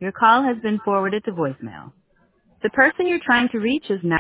Your call has been forwarded to voicemail. The person you're trying to reach is now